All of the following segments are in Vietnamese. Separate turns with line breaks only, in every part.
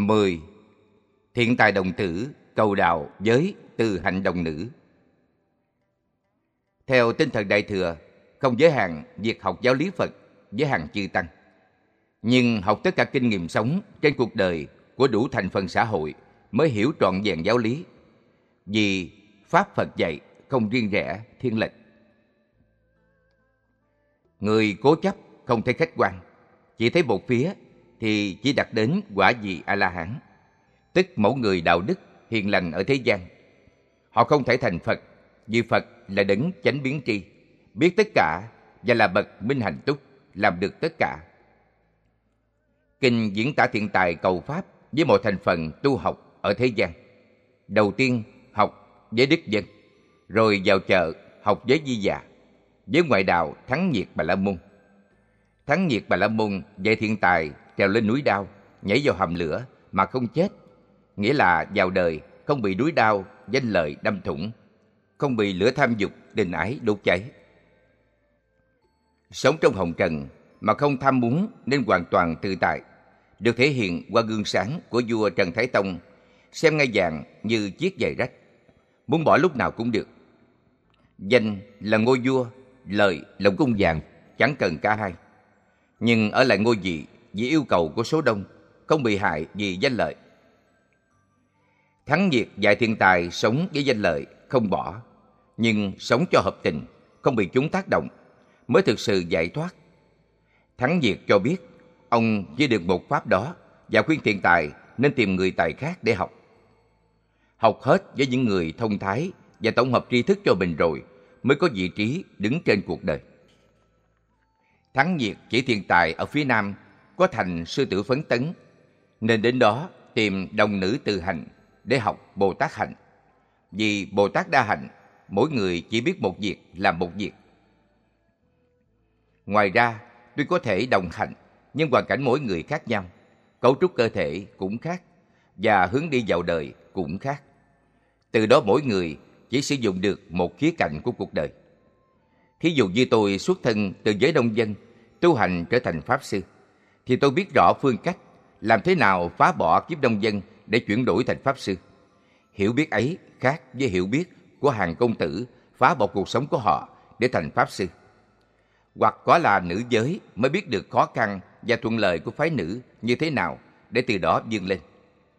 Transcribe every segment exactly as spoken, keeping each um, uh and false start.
mười. Thiện tài đồng tử, cầu đạo với từ hạnh đồng nữ. Theo tinh thần Đại Thừa, không giới hạn việc học giáo lý Phật với hàng chư tăng, nhưng học tất cả kinh nghiệm sống trên cuộc đời của đủ thành phần xã hội mới hiểu trọn vẹn giáo lý. Vì Pháp Phật dạy không riêng rẽ, thiên lệch. Người cố chấp không thấy khách quan, chỉ thấy một phía thì chỉ đạt đến quả vị A-la-hán, tức mẫu người đạo đức, hiền lành ở thế gian. Họ không thể thành Phật, vì Phật là đấng chánh biến tri, biết tất cả và là bậc minh hạnh túc, làm được tất cả. Kinh diễn tả thiện tài cầu Pháp với mọi thành phần tu học ở thế gian. Đầu tiên học với đức dân, rồi vào chợ học với Di Già, với ngoại đạo Thắng Nhiệt Bà La Môn. Thắng Nhiệt Bà La Môn dạy thiện tài trèo lên núi đao, nhảy vào hầm lửa mà không chết, nghĩa là vào đời không bị núi đao, danh lợi đâm thủng, không bị lửa tham dục, tình ái đốt cháy. Sống trong hồng trần mà không tham muốn nên hoàn toàn tự tại, được thể hiện qua gương sáng của vua Trần Thái Tông, xem ngai vàng như chiếc giày rách, muốn bỏ lúc nào cũng được. Danh là ngôi vua, lợi là cung vàng, chẳng cần cả hai. Nhưng ở lại ngôi vị vì yêu cầu của số đông, không bị hại vì danh lợi. Thắng Nhiệt dạy thiên tài sống với danh lợi, không bỏ, nhưng sống cho hợp tình, không bị chúng tác động, mới thực sự giải thoát. Thắng Nhiệt cho biết, ông với được một pháp đó và khuyên thiện tài nên tìm người tài khác để học. Học hết với những người thông thái và tổng hợp tri thức cho mình rồi mới có vị trí đứng trên cuộc đời. Thắng Nhiệt chỉ thiện tài ở phía nam có thành Sư Tử Phấn Tấn, nên đến đó tìm đồng nữ từ hạnh để học Bồ Tát hạnh. Vì Bồ Tát đa hạnh, mỗi người chỉ biết một việc làm một việc. Ngoài ra, tuy có thể đồng hạnh, nhưng hoàn cảnh mỗi người khác nhau, cấu trúc cơ thể cũng khác, và hướng đi vào đời cũng khác. Từ đó mỗi người chỉ sử dụng được một khía cạnh của cuộc đời. Thí dụ như tôi xuất thân từ giới nông dân, tu hành trở thành Pháp Sư, thì tôi biết rõ phương cách làm thế nào phá bỏ kiếp nông dân để chuyển đổi thành Pháp Sư. Hiểu biết ấy khác với hiểu biết của hàng công tử phá bỏ cuộc sống của họ để thành Pháp Sư. Hoặc có là nữ giới mới biết được khó khăn và thuận lợi của phái nữ như thế nào để từ đó vươn lên.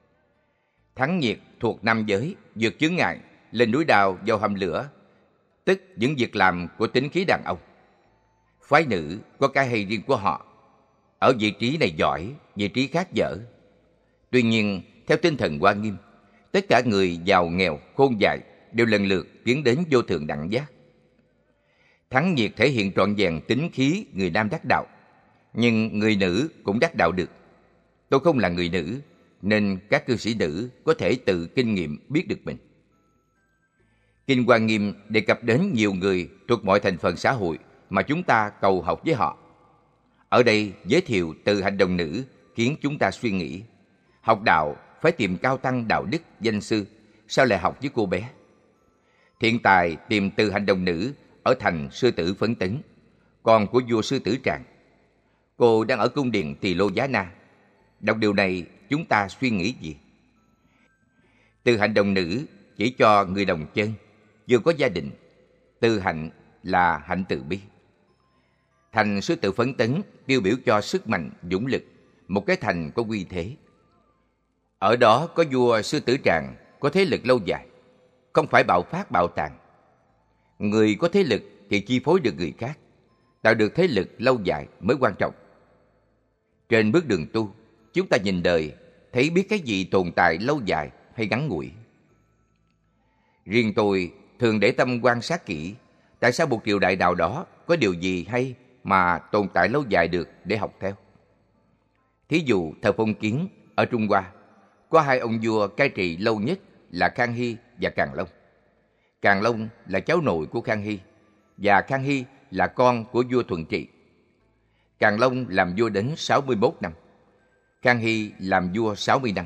Thắng Nhiệt thuộc nam giới, vượt chướng ngại, lên núi đao vào hầm lửa, tức những việc làm của tính khí đàn ông. Phái nữ có cái hay riêng của họ, ở vị trí này giỏi, vị trí khác dở. Tuy nhiên, theo tinh thần Hoa Nghiêm, tất cả người giàu nghèo, khôn dại đều lần lượt tiến đến vô thượng đẳng giác. Thắng Nhiệt thể hiện trọn vẹn tính khí người nam đắc đạo, nhưng người nữ cũng đắc đạo được. Tôi không là người nữ, nên các cư sĩ nữ có thể tự kinh nghiệm biết được mình. Kinh Hoa Nghiêm đề cập đến nhiều người thuộc mọi thành phần xã hội mà chúng ta cầu học với họ. Ở đây giới thiệu từ hạnh đồng nữ khiến chúng ta suy nghĩ. Học đạo phải tìm cao tăng đạo đức danh sư, sao lại học với cô bé? Thiện tài tìm từ hạnh đồng nữ ở thành Sư Tử Phấn Tấn, con của vua Sư Tử Tràng. Cô đang ở cung điện Tỳ Lô Giá Na. Đọc điều này chúng ta suy nghĩ gì? Từ hạnh đồng nữ chỉ cho người đồng chân, vừa có gia đình. Từ hạnh là hạnh từ bi. Thành Sư Tử Phấn Tấn tiêu biểu cho sức mạnh, dũng lực, một cái thành có uy thế. Ở đó có vua Sư Tử Tràng có thế lực lâu dài, không phải bạo phát bạo tàn. Người có thế lực thì chi phối được người khác, tạo được thế lực lâu dài mới quan trọng. Trên bước đường tu, chúng ta nhìn đời, thấy biết cái gì tồn tại lâu dài hay ngắn ngủi. Riêng tôi thường để tâm quan sát kỹ, tại sao một triều đại nào đó có điều gì hay mà tồn tại lâu dài được để học theo. Thí dụ thời phong kiến ở Trung Hoa, có hai ông vua cai trị lâu nhất là Khang Hy và Càn Long. Càn Long là cháu nội của Khang Hy, và Khang Hy là con của vua Thuận Trị. Càn Long làm vua đến sáu mươi mốt năm, Khang Hy làm vua sáu mươi năm.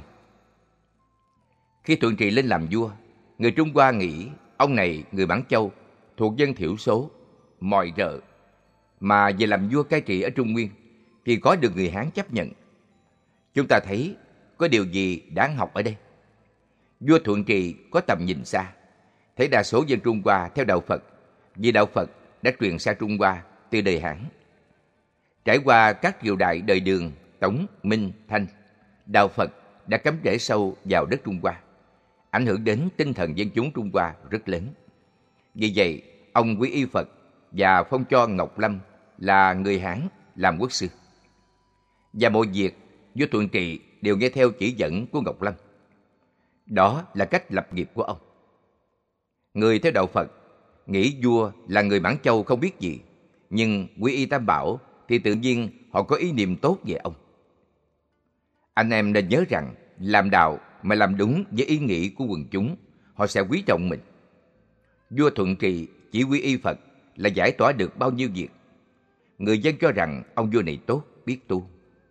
Khi Thuận Trị lên làm vua, người Trung Hoa nghĩ ông này người Mãn Châu, thuộc dân thiểu số, mọi rợ, mà về làm vua cai trị ở Trung Nguyên thì có được người Hán chấp nhận. Chúng ta thấy có điều gì đáng học ở đây? Vua Thuận Trị có tầm nhìn xa, thấy đa số dân Trung Hoa theo đạo Phật, vì đạo Phật đã truyền sang Trung Hoa từ đời Hán. Trải qua các triều đại đời Đường, Tống, Minh, Thanh, đạo Phật đã cắm rễ sâu vào đất Trung Hoa, ảnh hưởng đến tinh thần dân chúng Trung Hoa rất lớn. Vì vậy, ông quy y Phật và phong cho Ngọc Lâm là người Hán làm quốc sư. Và mọi việc, vua Thuận Trị đều nghe theo chỉ dẫn của Ngọc Lâm. Đó là cách lập nghiệp của ông. Người theo đạo Phật nghĩ vua là người Mãn Châu không biết gì, nhưng quy y Tam Bảo thì tự nhiên họ có ý niệm tốt về ông. Anh em nên nhớ rằng, làm đạo mà làm đúng với ý nghĩ của quần chúng, họ sẽ quý trọng mình. Vua Thuận Trị chỉ quy y Phật là giải tỏa được bao nhiêu việc. Người dân cho rằng ông vua này tốt, biết tu.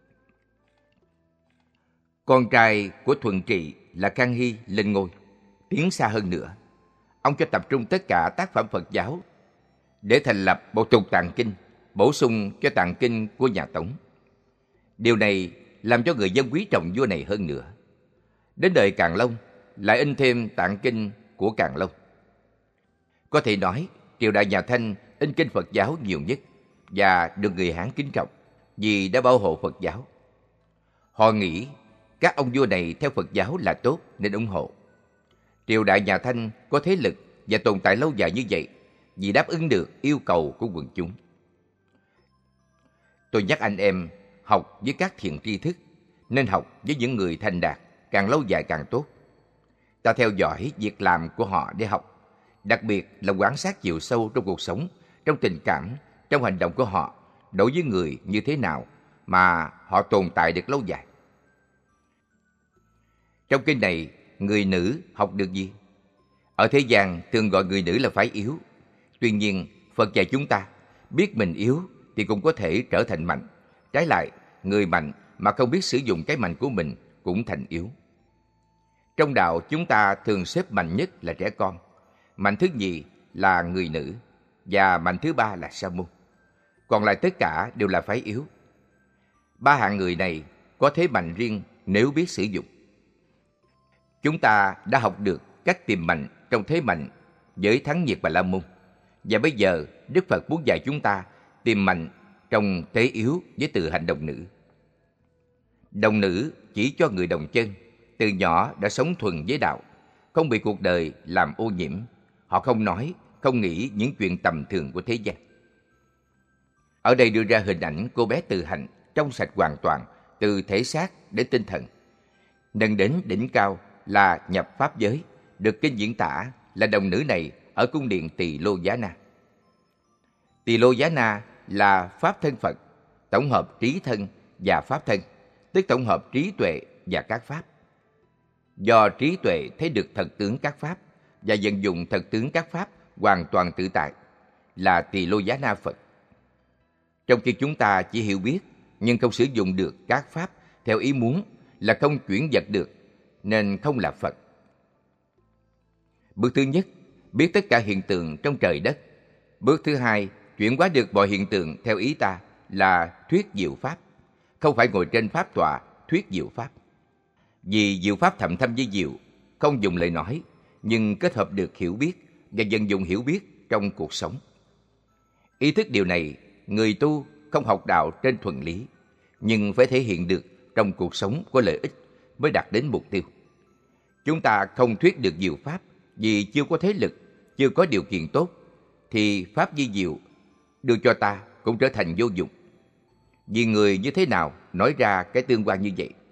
Con trai của Thuận Trị là Khang Hy lên ngôi. Tiến xa hơn nữa, ông cho tập trung tất cả tác phẩm Phật giáo để thành lập một tục tạng kinh, bổ sung cho tạng kinh của nhà Tống. Điều này làm cho người dân quý trọng vua này hơn nữa. Đến đời Càn Long lại in thêm tạng kinh của Càn Long. Có thể nói, triều đại nhà Thanh in kinh Phật giáo nhiều nhất và được người Hán kính trọng vì đã bảo hộ Phật giáo. Họ nghĩ các ông vua này theo Phật giáo là tốt nên ủng hộ. Triều đại nhà Thanh có thế lực và tồn tại lâu dài như vậy vì đáp ứng được yêu cầu của quần chúng. Tôi nhắc anh em học với các thiện tri thức, nên học với những người thành đạt, càng lâu dài càng tốt. Ta theo dõi việc làm của họ để học, đặc biệt là quan sát chiều sâu trong cuộc sống, trong tình cảm, trong hành động của họ đối với người như thế nào mà họ tồn tại được lâu dài. Trong kinh này, người nữ học được gì? Ở thế gian thường gọi người nữ là phái yếu. Tuy nhiên, Phật dạy chúng ta biết mình yếu thì cũng có thể trở thành mạnh. Trái lại, người mạnh mà không biết sử dụng cái mạnh của mình cũng thành yếu. Trong đạo chúng ta thường xếp mạnh nhất là trẻ con, mạnh thứ nhì là người nữ và mạnh thứ ba là sa môn. Còn lại tất cả đều là phái yếu. Ba hạng người này có thế mạnh riêng nếu biết sử dụng. Chúng ta đã học được cách tìm mạnh trong thế mạnh với Thắng Nhiệt Bà La Môn. Và bây giờ Đức Phật muốn dạy chúng ta tìm mạnh trong thế yếu với từ hành đồng nữ. Đồng nữ chỉ cho người đồng chân, từ nhỏ đã sống thuần với đạo, không bị cuộc đời làm ô nhiễm. Họ không nói, không nghĩ những chuyện tầm thường của thế gian. Ở đây đưa ra hình ảnh cô bé Từ Hành trong sạch hoàn toàn từ thể xác đến tinh thần. Nâng đến đỉnh cao là nhập pháp giới, được kinh diễn tả là đồng nữ này ở cung điện Tỳ Lô Giá Na. Tỳ Lô Giá Na là pháp thân Phật, tổng hợp trí thân và pháp thân, tức tổng hợp trí tuệ và các pháp. Do trí tuệ thấy được thật tướng các pháp và vận dụng thật tướng các pháp hoàn toàn tự tại, là Tỳ Lô Giá Na Phật. Trong khi chúng ta chỉ hiểu biết nhưng không sử dụng được các pháp theo ý muốn, là không chuyển vật được, nên không là Phật. Bước thứ nhất, biết tất cả hiện tượng trong trời đất. Bước thứ hai, chuyển hóa được mọi hiện tượng theo ý ta, là thuyết diệu pháp, không phải ngồi trên pháp tọa thuyết diệu pháp. Vì diệu pháp thậm thâm với diệu, không dùng lời nói, nhưng kết hợp được hiểu biết và vận dụng hiểu biết trong cuộc sống. Ý thức điều này, người tu không học đạo trên thuần lý, nhưng phải thể hiện được trong cuộc sống có lợi ích mới đạt đến mục tiêu. Chúng ta không thuyết được diệu pháp vì chưa có thế lực, chưa có điều kiện tốt, thì pháp vi diệu đưa cho ta cũng trở thành vô dụng. Vì người như thế nào nói ra cái tương quan như vậy?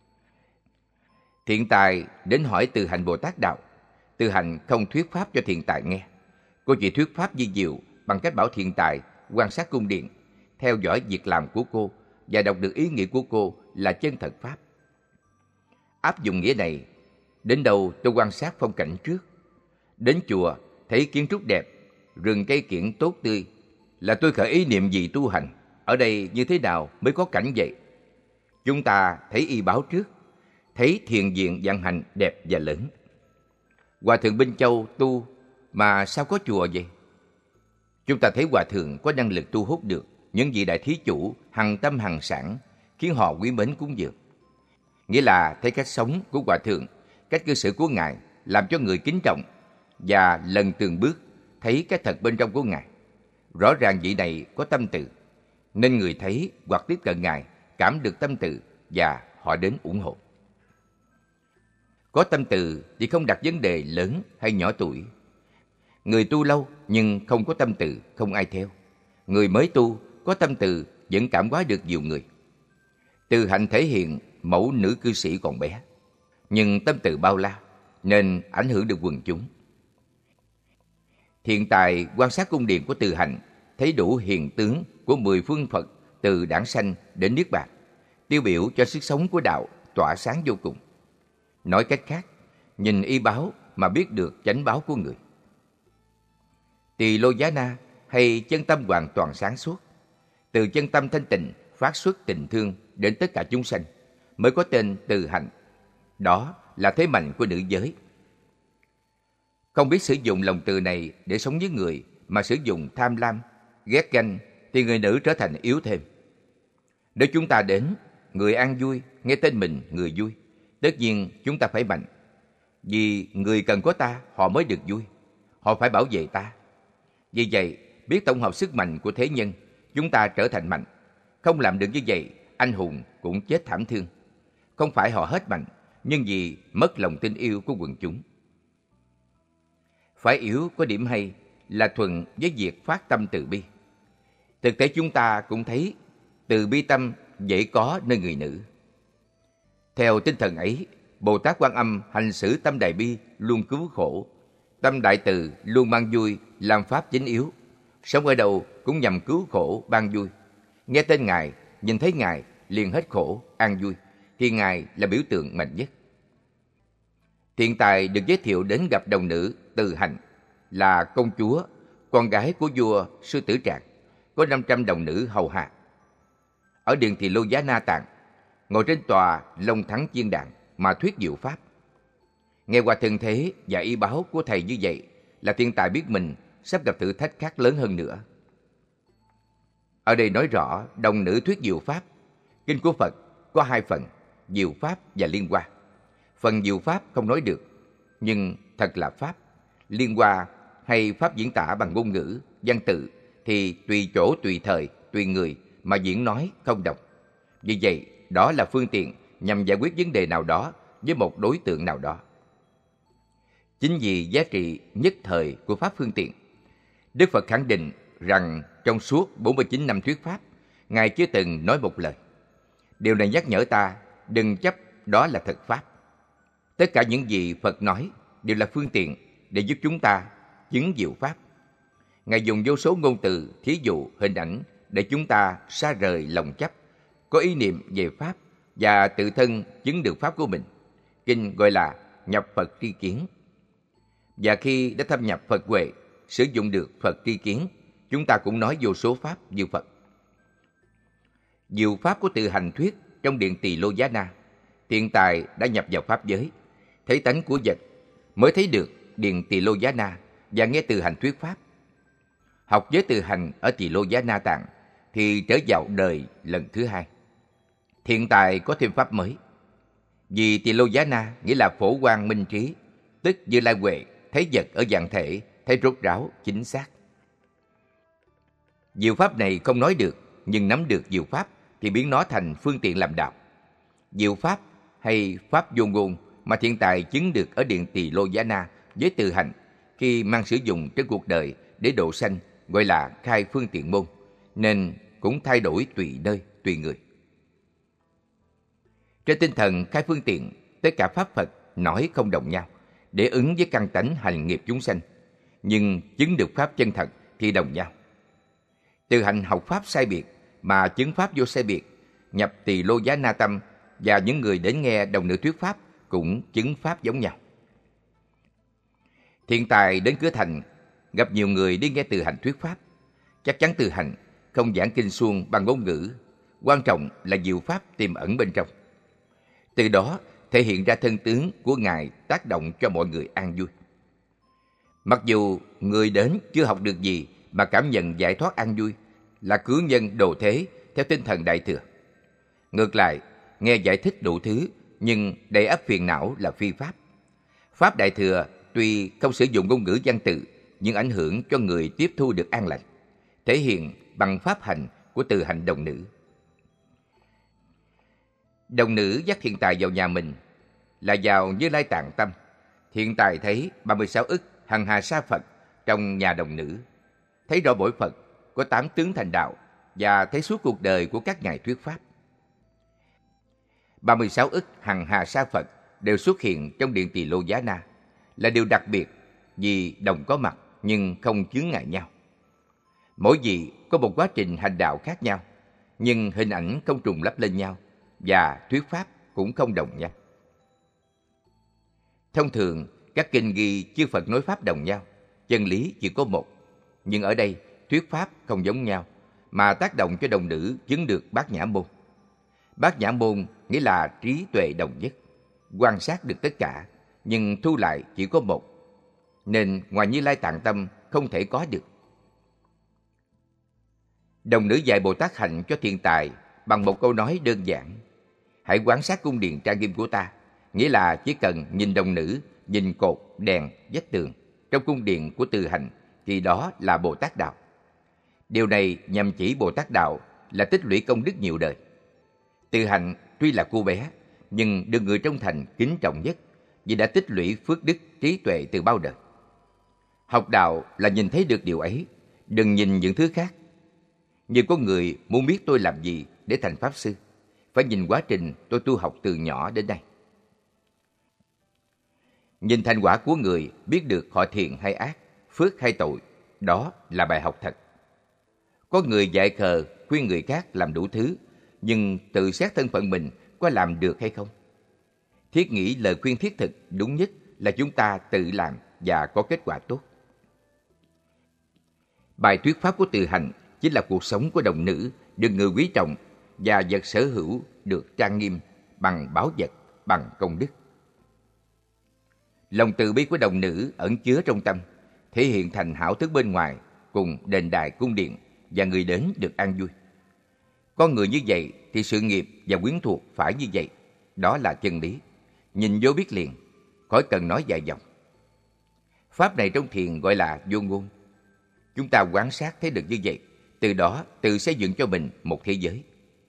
Thiện tài đến hỏi Từ Hành Bồ Tát đạo. Từ Hành không thuyết pháp cho thiện tài nghe. Cô chỉ thuyết pháp vi diệu bằng cách bảo thiện tài quan sát cung điện, theo dõi việc làm của cô và đọc được ý nghĩa của cô là chân thật pháp. Áp dụng nghĩa này, đến đâu tôi quan sát phong cảnh trước. Đến chùa thấy kiến trúc đẹp, rừng cây kiểng tốt tươi, là tôi khởi ý niệm gì tu hành. Ở đây như thế nào mới có cảnh vậy? Chúng ta thấy y báo trước, thấy thiền viện vận hành đẹp và lớn. Hòa thượng Minh Châu tu mà sao có chùa vậy? Chúng ta thấy hòa thượng có năng lực tu hút được những vị đại thí chủ hằng tâm hằng sản, khiến họ quý mến cúng dường. nghĩa là thấy cách sống của Hòa Thượng, cách cư xử của Ngài làm cho người kính trọng, và lần từng bước thấy cái thật bên trong của Ngài. Rõ ràng vị này có tâm từ, nên người thấy hoặc tiếp cận Ngài cảm được tâm từ và họ đến ủng hộ. Có tâm từ thì không đặt vấn đề lớn hay nhỏ tuổi. Người tu lâu nhưng không có tâm từ không ai theo. Người mới tu có tâm từ vẫn cảm hóa được nhiều người. Từ hạnh thể hiện mẫu nữ cư sĩ còn bé, nhưng tâm từ bao la nên ảnh hưởng được quần chúng. Thiện tài quan sát cung điện của Từ Hạnh, thấy đủ hiện tướng của mười phương Phật từ đản sanh đến niết bàn, tiêu biểu cho sức sống của đạo tỏa sáng vô cùng. Nói cách khác, nhìn y báo mà biết được chánh báo của người. Tỳ Lô Giá Na hay chân tâm hoàn toàn sáng suốt, từ chân tâm thanh tịnh phát xuất tình thương đến tất cả chúng sanh, mới có tên Từ Hạnh. Đó là thế mạnh của nữ giới. Không biết sử dụng lòng từ này để sống với người, mà sử dụng tham lam, ghét ganh, thì người nữ trở thành yếu thêm. Nếu chúng ta đến, người an vui, nghe tên mình người vui, tất nhiên chúng ta phải mạnh. Vì người cần có ta, họ mới được vui. Họ phải bảo vệ ta. Vì vậy, biết tổng hợp sức mạnh của thế nhân, chúng ta trở thành mạnh. Không làm được như vậy, anh hùng cũng chết thảm thương. Không phải họ hết mạnh, nhưng vì mất lòng tin yêu của quần chúng. Phải yếu có điểm hay là thuận với việc phát tâm từ bi. Thực tế chúng ta cũng thấy từ bi tâm dễ có nơi người nữ. Theo tinh thần ấy, Bồ Tát Quan Âm hành xử tâm đại bi luôn cứu khổ, tâm đại từ luôn ban vui làm pháp chính yếu. Sống ở đâu cũng nhằm cứu khổ ban vui. Nghe tên Ngài, nhìn thấy Ngài liền hết khổ, an vui, thì Ngài là biểu tượng mạnh nhất. Thiện tài được giới thiệu đến gặp đồng nữ Từ Hạnh, là công chúa, con gái của vua Sư Tử Trạc, có năm trăm đồng nữ hầu hạ. Ở điện Tỳ Lô Giá Na Tạng, ngồi trên tòa long thắng chiên đàn mà thuyết diệu pháp. Nghe qua thân thế và y báo của thầy như vậy, là thiên tài biết mình sắp gặp thử thách khác lớn hơn nữa. Ở đây nói rõ đồng nữ thuyết diệu pháp. Kinh của Phật có hai phần, diệu pháp và liên hoa. Phần diệu pháp không nói được, nhưng thật là pháp. Liên hoa hay pháp diễn tả bằng ngôn ngữ, văn tự thì tùy chỗ, tùy thời, tùy người mà diễn nói không đồng. Vì vậy, đó là phương tiện nhằm giải quyết vấn đề nào đó với một đối tượng nào đó. Chính vì giá trị nhất thời của pháp phương tiện, Đức Phật khẳng định rằng trong suốt bốn mươi chín năm thuyết pháp, Ngài chưa từng nói một lời. Điều này nhắc nhở ta đừng chấp đó là thật pháp. Tất cả những gì Phật nói đều là phương tiện để giúp chúng ta chứng diệu pháp. Ngài dùng vô số ngôn từ, thí dụ, hình ảnh để chúng ta xa rời lòng chấp, có ý niệm về pháp và tự thân chứng được pháp của mình. Kinh gọi là nhập Phật tri kiến. Và khi đã thâm nhập Phật huệ, sử dụng được Phật tri kiến, chúng ta cũng nói vô số pháp như Phật. Diệu pháp của Từ Hành thuyết trong điện Tỳ Lô Giá Na, thiện tài đã nhập vào pháp giới, thấy tánh của vật, mới thấy được điện Tỳ Lô Giá Na và nghe Từ Hành thuyết pháp. Học với Từ Hành ở Tỳ Lô Giá Na Tạng thì trở vào đời lần thứ hai. Thiện tài có thêm pháp mới. Vì Tỳ Lô Giá Na nghĩa là phổ quang minh trí, tức Như Lai Huệ thấy vật ở dạng thể, thấy rốt ráo chính xác. Diệu pháp này không nói được, nhưng nắm được diệu pháp thì biến nó thành phương tiện làm đạo. Diệu pháp hay pháp vô ngôn mà thiện tài chứng được ở điện Tỳ Lô Giá Na với Từ Hành khi mang sử dụng trên cuộc đời để độ sanh gọi là khai phương tiện môn, nên cũng thay đổi tùy nơi, tùy người. Trên tinh thần khai phương tiện, tất cả pháp Phật nói không đồng nhau để ứng với căn tánh hành nghiệp chúng sanh, nhưng chứng được pháp chân thật thì đồng nhau. Từ Hành học pháp sai biệt mà chứng pháp vô sai biệt, nhập Tỳ Lô Giá Na tâm, và những người đến nghe đồng nữ thuyết pháp cũng chứng pháp giống nhau. Thiện tài đến cửa thành gặp nhiều người đi nghe Từ Hành thuyết pháp. Chắc chắn Từ Hành không giảng kinh suông bằng ngôn ngữ, quan trọng là diệu pháp tiềm ẩn bên trong. Từ đó thể hiện ra thân tướng của Ngài tác động cho mọi người an vui. Mặc dù người đến chưa học được gì mà cảm nhận giải thoát an vui, là cứu nhân độ thế theo tinh thần Đại Thừa. Ngược lại, nghe giải thích đủ thứ nhưng đầy ắp phiền não là phi pháp. Pháp Đại Thừa tuy không sử dụng ngôn ngữ văn tự, nhưng ảnh hưởng cho người tiếp thu được an lành, thể hiện bằng pháp hành của từ hành đồng nữ. Đồng nữ dắt Thiện Tài vào nhà mình là vào Như Lai Tạng Tâm. Thiện Tài thấy ba mươi sáu ức hằng hà sa Phật trong nhà đồng nữ, thấy rõ mỗi Phật có tám tướng thành đạo và thấy suốt cuộc đời của các ngài thuyết pháp. ba mươi sáu ức hằng hà sa Phật đều xuất hiện trong điện Tỳ Lô Giá Na là điều đặc biệt vì đồng có mặt nhưng không chướng ngại nhau. Mỗi vị có một quá trình hành đạo khác nhau, nhưng hình ảnh không trùng lắp lên nhau và thuyết pháp cũng không đồng nhau. Thông thường, các kinh ghi chư Phật nói pháp đồng nhau, chân lý chỉ có một. Nhưng ở đây, thuyết pháp không giống nhau, mà tác động cho đồng nữ chứng được bát nhã môn. Bát nhã môn nghĩa là trí tuệ đồng nhất, quan sát được tất cả, nhưng thu lại chỉ có một. Nên ngoài Như Lai Tạng Tâm không thể có được. Đồng nữ dạy Bồ Tát hạnh cho Thiện Tài bằng một câu nói đơn giản: hãy quan sát cung điện trang nghiêm của ta. Nghĩa là chỉ cần nhìn đồng nữ, nhìn cột, đèn, vách tường trong cung điện của từ hành thì đó là Bồ Tát đạo. Điều này nhằm chỉ Bồ Tát đạo là tích lũy công đức nhiều đời. Từ hành tuy là cô bé, nhưng được người trong thành kính trọng nhất vì đã tích lũy phước đức trí tuệ từ bao đời. Học đạo là nhìn thấy được điều ấy, đừng nhìn những thứ khác. Nhưng có người muốn biết tôi làm gì để thành Pháp Sư, phải nhìn quá trình tôi tu học từ nhỏ đến nay. Nhìn thành quả của người, biết được họ thiện hay ác, phước hay tội, đó là bài học thật. Có người dạy khờ khuyên người khác làm đủ thứ, nhưng tự xét thân phận mình có làm được hay không. Thiết nghĩ lời khuyên thiết thực đúng nhất là chúng ta tự làm và có kết quả tốt. Bài thuyết pháp của từ hành chính là cuộc sống của đồng nữ được người quý trọng và vật sở hữu được trang nghiêm bằng báu vật, bằng công đức. Lòng từ bi của đồng nữ ẩn chứa trong tâm, thể hiện thành hảo thức bên ngoài cùng đền đài cung điện và người đến được an vui. Con người như vậy thì sự nghiệp và quyến thuộc phải như vậy. Đó là chân lý. Nhìn vô biết liền, khỏi cần nói dài dòng. Pháp này trong thiền gọi là vô ngôn. Chúng ta quan sát thấy được như vậy, từ đó tự xây dựng cho mình một thế giới.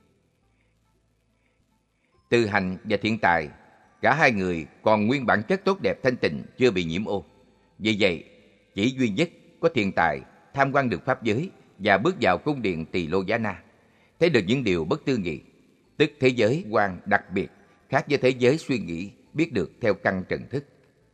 Từ hành và Thiện Tài, cả hai người còn nguyên bản chất tốt đẹp thanh tịnh chưa bị nhiễm ô. Vì vậy, chỉ duy nhất có Thiện Tài tham quan được pháp giới và bước vào cung điện Tỳ Lô Giá Na, thấy được những điều bất tư nghị, tức thế giới quan đặc biệt khác với thế giới suy nghĩ biết được theo căn trần thức.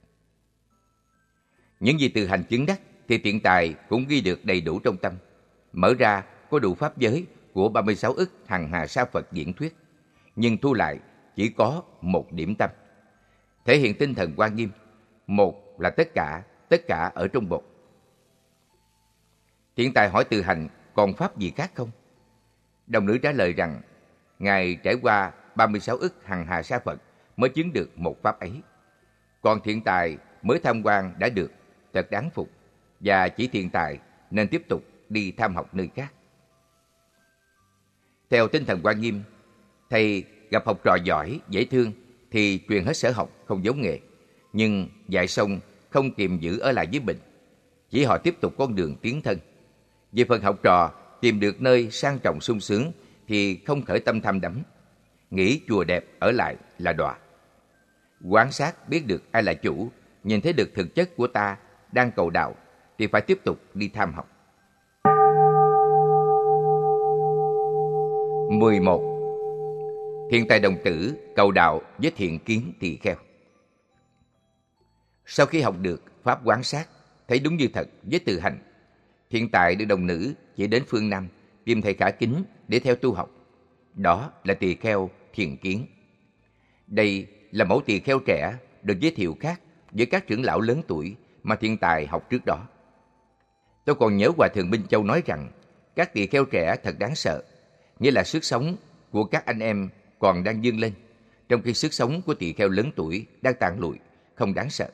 Những gì từ hành chứng đắc thì Thiện Tài cũng ghi được đầy đủ trong tâm. Mở ra có đủ pháp giới của ba mươi sáu ức hằng hà sa Phật diễn thuyết, nhưng thu lại chỉ có một điểm tâm, thể hiện tinh thần Hoa Nghiêm. Một là tất cả, tất cả ở trong một. Thiện Tài hỏi từ hành còn pháp gì khác không? Đồng nữ trả lời rằng ngài trải qua ba mươi sáu ức hằng hà sa Phật mới chứng được một pháp ấy. Còn Thiện Tài mới tham quan đã được, thật đáng phục, và chỉ Thiện Tài nên tiếp tục đi tham học nơi khác. Theo tinh thần Hoa Nghiêm, thầy gặp học trò giỏi, dễ thương thì truyền hết sở học, không giấu nghề. Nhưng dạy xong không kìm giữ ở lại với mình, chỉ họ tiếp tục con đường tiến thân. Về phần học trò tìm được nơi sang trọng sung sướng thì không khởi tâm tham đắm, nghĩ chùa đẹp ở lại là đọa. Quan sát biết được ai là chủ, nhìn thấy được thực chất của ta đang cầu đạo thì phải tiếp tục đi tham học. mười một. Thiện Tài đồng tử cầu đạo với thiện kiến tỳ kheo. Sau khi học được pháp quán sát, thấy đúng như thật với từ hành, Thiện Tài được đồng nữ chỉ đến phương Nam tìm thầy khả kính để theo tu học. Đó là tỳ kheo Thiện Kiến. Đây là mẫu tỳ kheo trẻ được giới thiệu khác với các trưởng lão lớn tuổi mà Thiện Tài học trước đó. Tôi còn nhớ Hòa Thượng Minh Châu nói rằng các tỳ kheo trẻ thật đáng sợ, nghĩa là sức sống của các anh em còn đang vươn lên, trong khi sức sống của tỳ kheo lớn tuổi đang tàn lụi, không đáng sợ.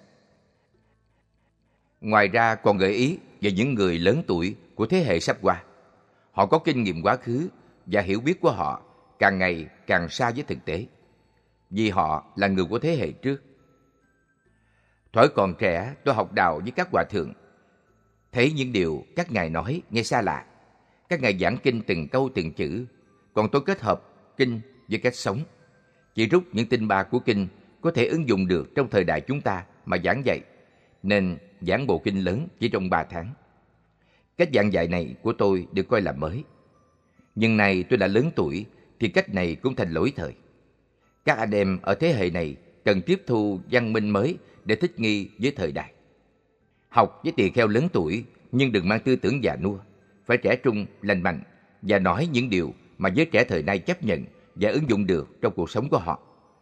Ngoài ra còn gợi ý về những người lớn tuổi của thế hệ sắp qua. Họ có kinh nghiệm quá khứ và hiểu biết của họ càng ngày càng xa với thực tế. vì họ là người của thế hệ trước. Thuở còn trẻ, tôi học đạo với các hòa thượng, thấy những điều các ngài nói nghe xa lạ. Các ngài giảng kinh từng câu từng chữ, còn tôi kết hợp kinh với cách sống. Chỉ rút những tinh ba của kinh có thể ứng dụng được trong thời đại chúng ta mà giảng dạy, nên giảng bộ kinh lớn chỉ trong ba tháng. Cách giảng dạy này của tôi được coi là mới. Nhưng nay tôi đã lớn tuổi thì cách này cũng thành lỗi thời. Các anh em ở thế hệ này cần tiếp thu văn minh mới để thích nghi với thời đại. Học với tỳ kheo lớn tuổi nhưng đừng mang tư tưởng già nua, phải trẻ trung, lành mạnh và nói những điều mà giới trẻ thời nay chấp nhận và ứng dụng được trong cuộc sống của họ.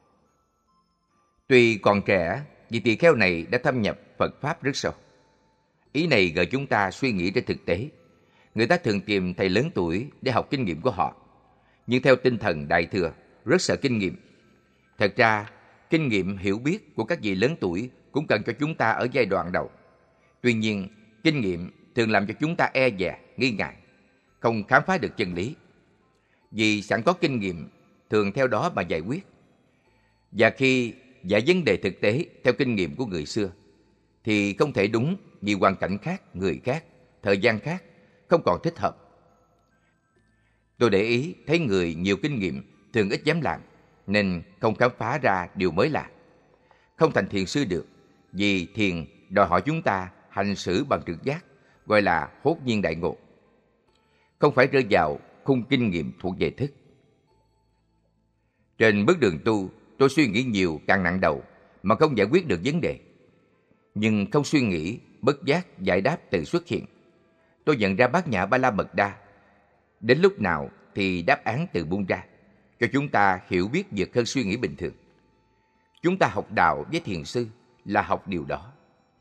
Tuy còn trẻ, vị tỳ kheo này đã thâm nhập Phật Pháp rất sâu. Ý này gợi chúng ta suy nghĩ trên thực tế. Người ta thường tìm thầy lớn tuổi để học kinh nghiệm của họ. Nhưng theo tinh thần Đại Thừa, rất sợ kinh nghiệm. Thật ra, kinh nghiệm hiểu biết của các vị lớn tuổi cũng cần cho chúng ta ở giai đoạn đầu. Tuy nhiên, kinh nghiệm thường làm cho chúng ta e dè, nghi ngại, không khám phá được chân lý. Vì sẵn có kinh nghiệm, thường theo đó mà giải quyết. Và khi giải vấn đề thực tế theo kinh nghiệm của người xưa, thì không thể đúng vì hoàn cảnh khác, người khác, thời gian khác, không còn thích hợp. Tôi để ý thấy người nhiều kinh nghiệm thường ít dám làm, nên không khám phá ra điều mới lạ. Không thành thiền sư được, vì thiền đòi hỏi chúng ta hành xử bằng trực giác, gọi là hốt nhiên đại ngộ. Không phải rơi vào khung kinh nghiệm thuộc về thức. Trên bước đường tu, tôi suy nghĩ nhiều càng nặng đầu mà không giải quyết được vấn đề. Nhưng không suy nghĩ, bất giác giải đáp tự xuất hiện. Tôi nhận ra Bát Nhã Ba La Mật Đa. Đến lúc nào thì đáp án tự buông ra, cho chúng ta hiểu biết vượt hơn suy nghĩ bình thường. Chúng ta học đạo với thiền sư là học điều đó.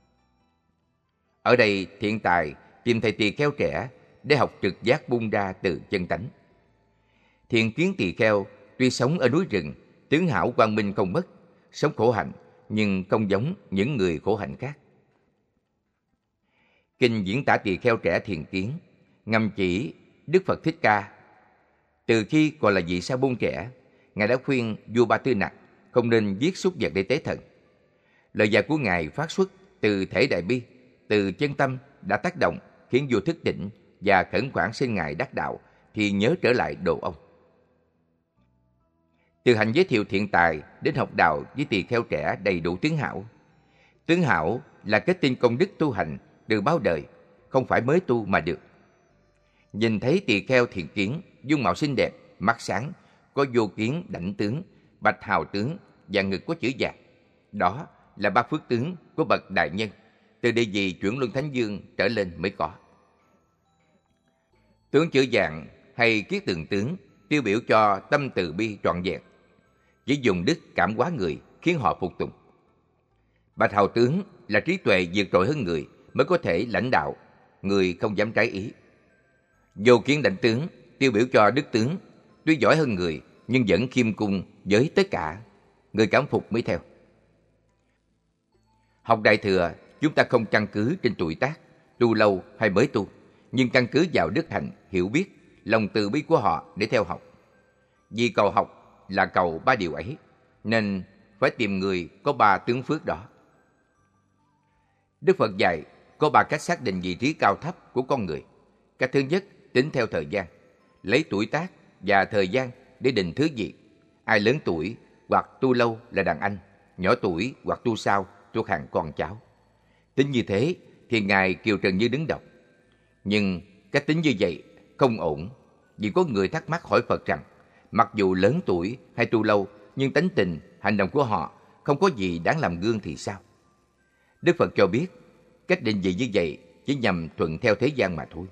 Ở đây thiện tài tìm thầy tỳ kheo trẻ để học trực giác buông ra từ chân tánh. Thiện kiến tỳ kheo tuy sống ở núi rừng, tướng hảo quang minh không mất, sống khổ hạnh nhưng không giống những người khổ hạnh khác. Kinh diễn tả tỳ kheo trẻ thiền kiến ngầm chỉ Đức Phật Thích Ca. Từ khi còn là vị sa môn trẻ, Ngài đã khuyên vua Ba Tư Nặc không nên giết súc vật để tế thần. Lời dạy của Ngài phát xuất từ thể đại bi, từ chân tâm đã tác động khiến vua thức tỉnh và khẩn khoản xin Ngài đắc đạo thì nhớ trở lại độ ông. Từ hạnh giới thiệu thiện tài đến học đạo với tỳ kheo trẻ đầy đủ tướng hảo. Tướng hảo là kết tinh công đức tu hành từ bao đời, không phải mới tu mà được. Nhìn thấy tỳ kheo thiện kiến, dung mạo xinh đẹp, mắt sáng, có vô kiến đảnh tướng, bạch hào tướng và ngực có chữ vàng. Đó là ba phước tướng của bậc đại nhân, từ địa vị chuyển luân thánh dương trở lên mới có. Tướng chữ vàng hay kiết tường tướng tiêu biểu cho tâm từ bi trọn vẹn, chỉ dùng đức cảm hóa người khiến họ phục tùng. Bạch hào tướng là trí tuệ vượt trội hơn người mới có thể lãnh đạo, người không dám trái ý. Vô kiến đảnh tướng tiêu biểu cho đức tướng, tuy giỏi hơn người nhưng vẫn khiêm cung với tất cả, người cảm phục mới theo. Học Đại Thừa, chúng ta không căn cứ trên tuổi tác, tu lâu hay mới tu, nhưng căn cứ vào đức hạnh, hiểu biết, lòng từ bi của họ để theo học. Vì cầu học là cầu ba điều ấy, nên phải tìm người có ba tướng phước đó. Đức Phật dạy có ba cách xác định vị trí cao thấp của con người. Cách thứ nhất, tính theo thời gian, lấy tuổi tác và thời gian để định thứ gì. Ai lớn tuổi hoặc tu lâu là đàn anh, nhỏ tuổi hoặc tu sao thuộc hàng con cháu. Tính như thế thì Ngài Kiều Trần Như đứng đầu. Nhưng cách tính như vậy không ổn, vì có người thắc mắc hỏi Phật rằng mặc dù lớn tuổi hay tu lâu nhưng tánh tình, hành động của họ không có gì đáng làm gương thì sao? Đức Phật cho biết cách định vị như vậy chỉ nhằm thuận theo thế gian mà thôi.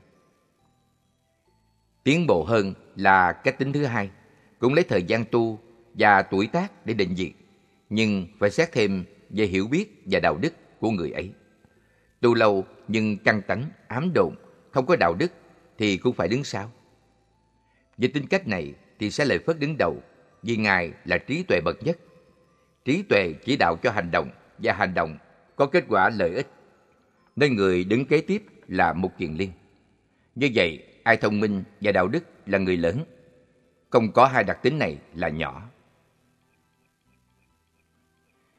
Tiến bộ hơn là cách tính thứ hai, cũng lấy thời gian tu và tuổi tác để định vị, nhưng phải xét thêm về hiểu biết và đạo đức của người ấy. Tu lâu nhưng căng tánh, ám độn, không có đạo đức thì cũng phải đứng sau. Về tính cách này thì sẽ Lợi Phất đứng đầu, vì Ngài là trí tuệ bậc nhất. Trí tuệ chỉ đạo cho hành động và hành động có kết quả lợi ích, nên người đứng kế tiếp là Mục Kiền Liên. Như vậy, ai thông minh và đạo đức là người lớn, không có hai đặc tính này là nhỏ.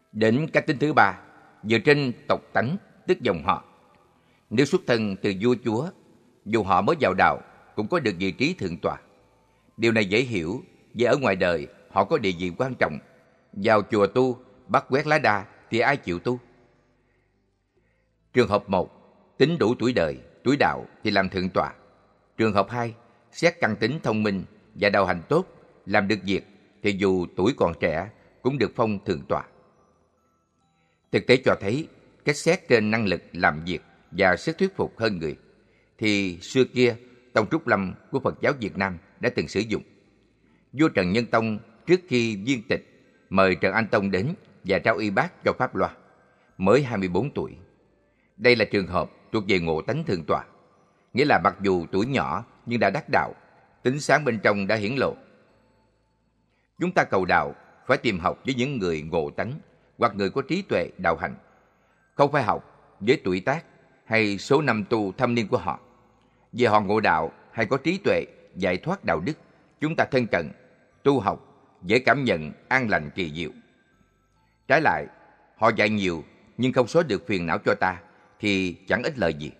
Đến cách tính thứ ba, dựa trên tộc tánh, tức dòng họ. Nếu xuất thân từ vua chúa, dù họ mới vào đạo cũng có được vị trí thượng tọa. Điều này dễ hiểu, vì ở ngoài đời họ có địa vị quan trọng. Vào chùa tu, bắt quét lá đa thì ai chịu tu? Trường hợp một, tính đủ tuổi đời, tuổi đạo thì làm thượng tọa. Trường hợp hai, xét căn tính thông minh và đạo hành tốt, làm được việc thì dù tuổi còn trẻ cũng được phong thượng tọa. Thực tế cho thấy, cách xét trên năng lực làm việc và sức thuyết phục hơn người thì xưa kia Tông Trúc Lâm của Phật giáo Việt Nam đã từng sử dụng. Vua Trần Nhân Tông trước khi viên tịch mời Trần Anh Tông đến và trao y bát cho Pháp Loa, mới hai mươi bốn tuổi. Đây là trường hợp thuộc về ngộ tánh thượng tọa, nghĩa là mặc dù tuổi nhỏ nhưng đã đắc đạo, tính sáng bên trong đã hiển lộ. Chúng ta cầu đạo phải tìm học với những người ngộ tánh hoặc người có trí tuệ đạo hành, không phải học với tuổi tác hay số năm tu thâm niên của họ. Vì họ ngộ đạo hay có trí tuệ giải thoát đạo đức, chúng ta thân cận, tu học, dễ cảm nhận an lành kỳ diệu. Trái lại, họ dạy nhiều nhưng không xóa được phiền não cho ta thì chẳng ích lợi gì.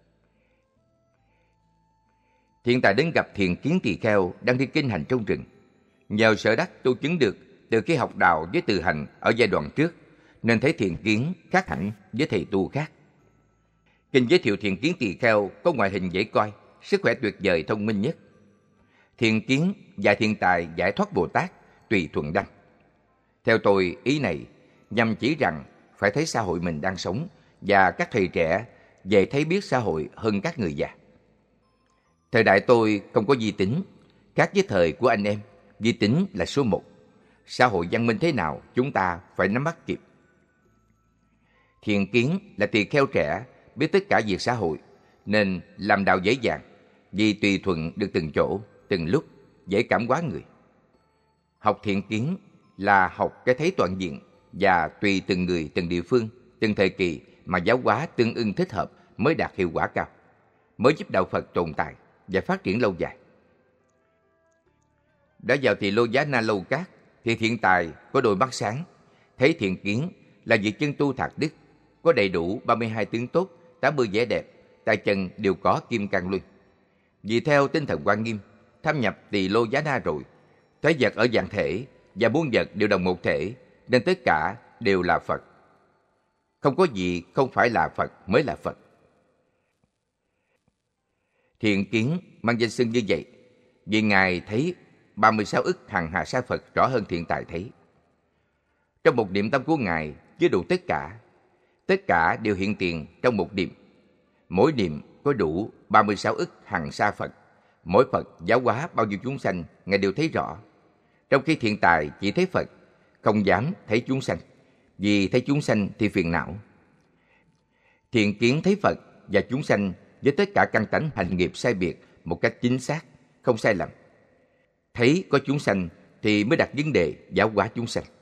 Thiện tài đến gặp Thiện Kiến Tỳ Kheo đang đi kinh hành trong rừng. Nhờ sở đắc tu chứng được từ khi học đạo với từ hành ở giai đoạn trước, nên thấy Thiện Kiến khác hẳn với thầy tu khác. Kinh giới thiệu Thiện Kiến Tỳ Kheo có ngoại hình dễ coi, sức khỏe tuyệt vời, thông minh nhất. Thiện Kiến dạy Thiện Tài giải thoát Bồ Tát tùy thuận đăng. Theo tôi, ý này nhằm chỉ rằng phải thấy xã hội mình đang sống và các thầy trẻ dễ thấy biết xã hội hơn các người già. Thời đại tôi không có vi tính, khác với thời của anh em, vi tính là số một. Xã hội văn minh thế nào chúng ta phải nắm bắt kịp. Thiện Kiến là tỳ kheo trẻ, biết tất cả việc xã hội, nên làm đạo dễ dàng, vì tùy thuận được từng chỗ, từng lúc, dễ cảm hóa người. Học Thiện Kiến là học cái thấy toàn diện và tùy từng người, từng địa phương, từng thời kỳ mà giáo hóa tương ưng thích hợp mới đạt hiệu quả cao, mới giúp đạo Phật tồn tại và phát triển lâu dài. Đã vào Tỳ Lô Giá Na Lâu Cát thì Thiện Tài có đôi mắt sáng, thấy Thiện Kiến là vị chân tu thạc đức, có đầy đủ ba mươi hai tướng tốt, tám mươi vẻ đẹp, tay chân đều có kim cang luân. Vì theo tinh thần Quan Nghiêm, thâm nhập Tỳ Lô Giá Na rồi, thấy vật ở dạng thể và muôn vật đều đồng một thể, nên tất cả đều là Phật. Không có gì không phải là Phật mới là Phật. Thiện Kiến mang danh xưng như vậy vì Ngài thấy ba mươi sáu ức hằng hà sa Phật rõ hơn Thiện Tài thấy. Trong một niệm tâm của Ngài chứa đủ tất cả, tất cả đều hiện tiền trong một niệm. Mỗi niệm có đủ ba mươi sáu ức hằng sa Phật. Mỗi Phật giáo hóa bao nhiêu chúng sanh Ngài đều thấy rõ. Trong khi Thiện Tài chỉ thấy Phật, không dám thấy chúng sanh, vì thấy chúng sanh thì phiền não. Thiện Kiến thấy Phật và chúng sanh với tất cả căn tánh hành nghiệp sai biệt một cách chính xác, không sai lầm. Thấy có chúng sanh thì mới đặt vấn đề giáo hóa chúng sanh.